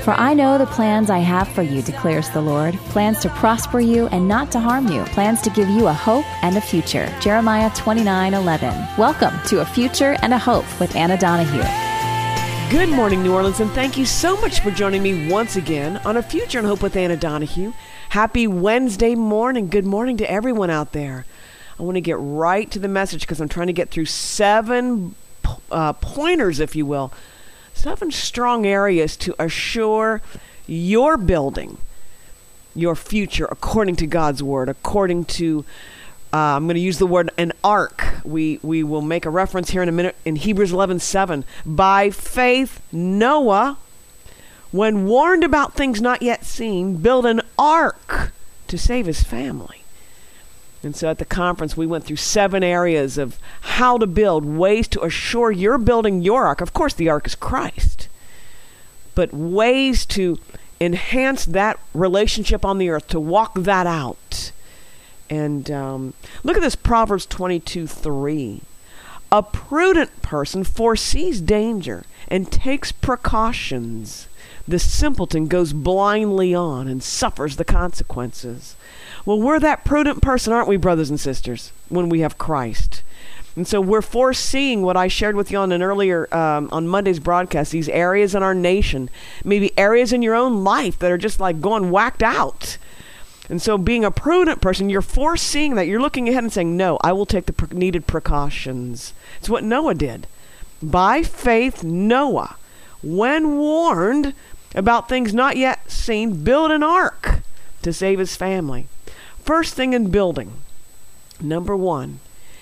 For I know the plans I have for you, declares the Lord, plans to prosper you and not to harm you, plans to give you a hope and a future. Jeremiah 29:11. Welcome to A Future and a Hope with Anna Donahue. Good morning, New Orleans, and thank you so much for joining me once again on A Future and Hope with Anna Donahue. Happy Wednesday morning. Good morning to everyone out there. I want to get right to the message because I'm trying to get through 7 pointers, if you will, 7 strong areas to assure your building your future according to God's word, according to, I'm going to use the word an ark. We will make a reference here in a minute in Hebrews 11:7. By faith, Noah, when warned about things not yet seen, built an ark to save his family. And so at the conference, we went through 7 areas of how to build, ways to assure you're building your ark. Of course, the ark is Christ. But ways to enhance that relationship on the earth, to walk that out. And look at this, Proverbs 22:3. A prudent person foresees danger and takes precautions. The simpleton goes blindly on and suffers the consequences. Well, we're that prudent person, aren't we, brothers and sisters, when we have Christ? And so we're foreseeing what I shared with you on an earlier, on Monday's broadcast, these areas in our nation, maybe areas in your own life that are just like going whacked out. And so being a prudent person, you're foreseeing that. You're looking ahead and saying, no, I will take the needed precautions. It's what Noah did. By faith, Noah, when warned about things not yet seen, built an ark to save his family. First thing in building, number 1,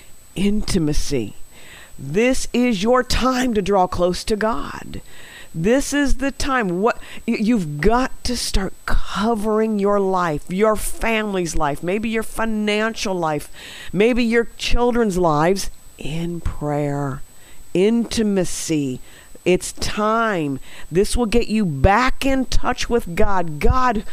intimacy. This is your time to draw close to God. This is the time. You've got to start covering your life, your family's life, maybe your financial life, maybe your children's lives in prayer. Intimacy. It's time. This will get you back in touch with God. God,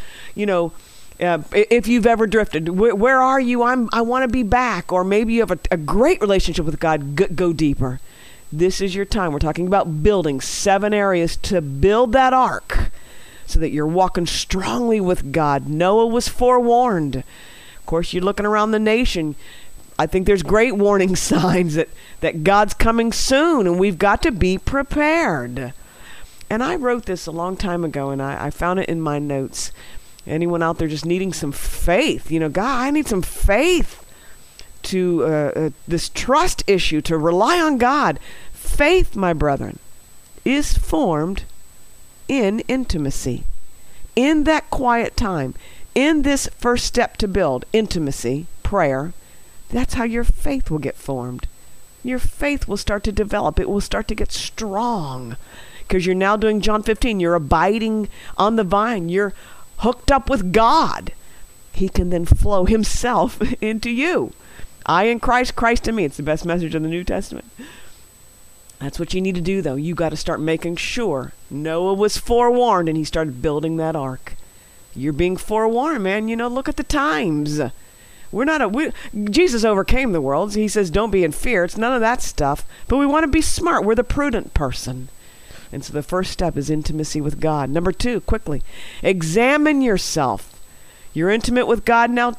if you've ever drifted, where are you? I want to be back. Or maybe you have a great relationship with God. Go deeper. This is your time. We're talking about building 7 areas to build that ark so that you're walking strongly with God. Noah was forewarned. Of course, you're looking around the nation. I think there's great warning signs that God's coming soon, and we've got to be prepared. And I wrote this a long time ago, and I found it in my notes. Anyone out there just needing some faith? God, I need some faith to this trust issue, to rely on God. Faith, my brethren, is formed in intimacy, in that quiet time, in this first step to build, intimacy, prayer. That's how your faith will get formed. Your faith will start to develop. It will start to get strong because you're now doing John 15. You're abiding on the vine. You're hooked up with God. He can then flow himself into you. I in Christ, Christ in me. It's the best message of the New Testament. That's what you need to do, though. You got to start making sure. Noah was forewarned, and he started building that ark. You're being forewarned, man. Look at the times. Jesus overcame the world. He says, don't be in fear. It's none of that stuff. But we want to be smart. We're the prudent person. And so the first step is intimacy with God. Number 2, quickly, examine yourself. You're intimate with God now.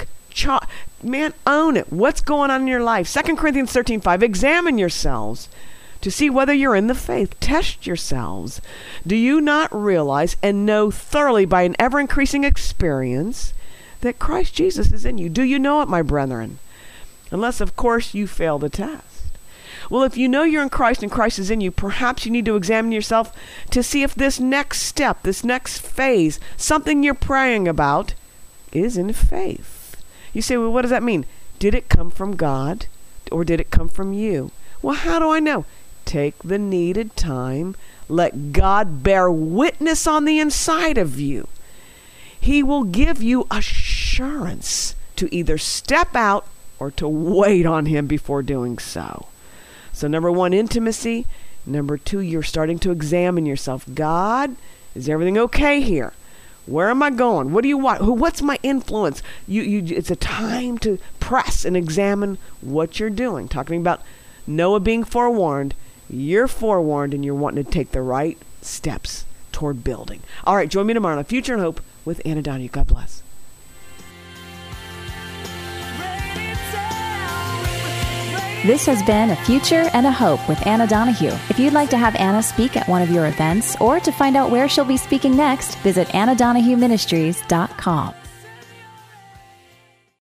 Own it. What's going on in your life? 2 Corinthians 13:5. Examine yourselves to see whether you're in the faith. Test yourselves. Do you not realize and know thoroughly by an ever-increasing experience that Christ Jesus is in you? Do you know it, my brethren? Unless, of course, you fail the test. Well, if you know you're in Christ and Christ is in you, perhaps you need to examine yourself to see if this next step, this next phase, something you're praying about, is in faith. You say, well, what does that mean? Did it come from God or did it come from you? Well, how do I know? Take the needed time. Let God bear witness on the inside of you. He will give you assurance to either step out or to wait on him before doing so. So number 1, intimacy. Number 2, you're starting to examine yourself. God, is everything okay here? Where am I going? What do you want? What's my influence? It's a time to press and examine what you're doing. Talking about Noah being forewarned. You're forewarned and you're wanting to take the right steps toward building. All right, join me tomorrow on Future and Hope with Anna Donahue. God bless. This has been A Future and a Hope with Anna Donahue. If you'd like to have Anna speak at one of your events or to find out where she'll be speaking next, visit AnnaDonahueMinistries.com.